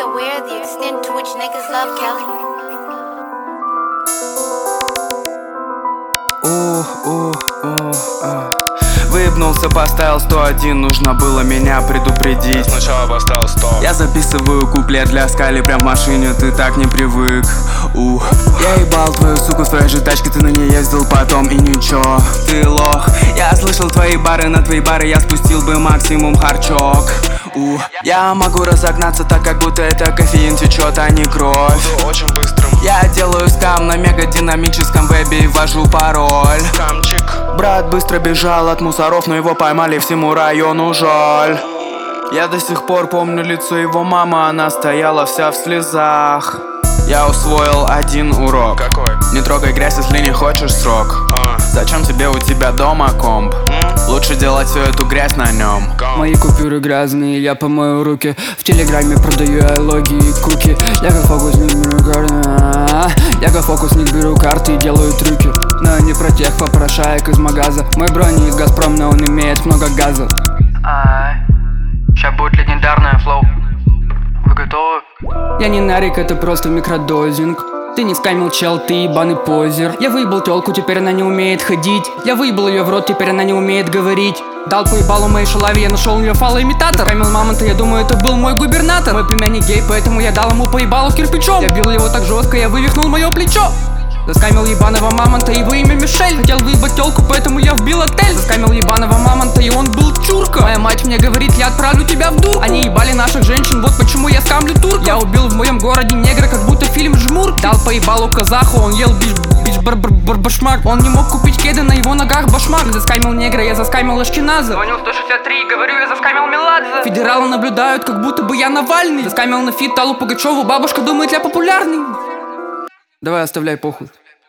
aware of the extent to which niggas love Kelly? Выебнулся, поставил 101, нужно было меня предупредить. Я сначала поставил 100. Я записываю куплет для Скали прям в машине, ты так не привык. Я ебал твою суку в твоей же тачке, ты на ней ездил потом и ничего. Ты лох, я слышал твои бары, на твои бары я спустил бы максимум харчок. Я могу разогнаться так, как будто это кофеин течет, а не кровь. Буду очень быстрым. Я делаю скам на мегадинамическом вебе и ввожу пароль. Камчик. Брат быстро бежал от мусоров, но его поймали, всему району жаль. Я до сих пор помню лицо его мамы, она стояла вся в слезах. Я усвоил один урок. Какой? Не трогай грязь, если не хочешь срок. Зачем тебе у тебя дома комп? Лучше делать всю эту грязь на нем. Мои купюры грязные, я помою руки. В телеграме продаю я логи и куки. Я как фокусник беру карты. Я как фокусник беру карты и делаю трюки. Но не про тех попрошаек из магаза. Мой брони из Газпром, но он имеет много газа. Ща будет легендарное флоу. Вы готовы? Я не нарик, это просто микродозинг. Ты не скамил, чел, ты ебаный позер. Я выебал тёлку, теперь она не умеет ходить. Я выебал ее в рот, теперь она не умеет говорить. Дал по ебалу моей шалаве, я нашел у нее фалоимитатор. Скамил мамонта, я думаю, это был мой губернатор. Мой племянник гей, поэтому я дал ему по ебалу кирпичом. Я бил его так жестко, я вывихнул мое плечо. Заскамил ебаного мамонта, его имя Мишель. Хотел выебать тёлку, поэтому я вбил отель. Заскамил ебаного мамонта, и он был чурка. Моя мать мне говорит, я отправлю тебя в дур. Они ебали наших женщин, вот почему я скамлю турков. Я убил в моем городе негра, как будто фильм «Жмур». Дал по ебалу казаху, он ел башмак. Он не мог купить кеды, на его ногах башмак. Заскамил негра, я заскамил Ашкеназа. Звонил 163 и говорю, я заскамил Меладзе. Федералы наблюдают, как будто бы я Навальный. Заскамил на фит Аллу Пугачеву, бабушка думает, я популярный. Давай, оставляй, похуй.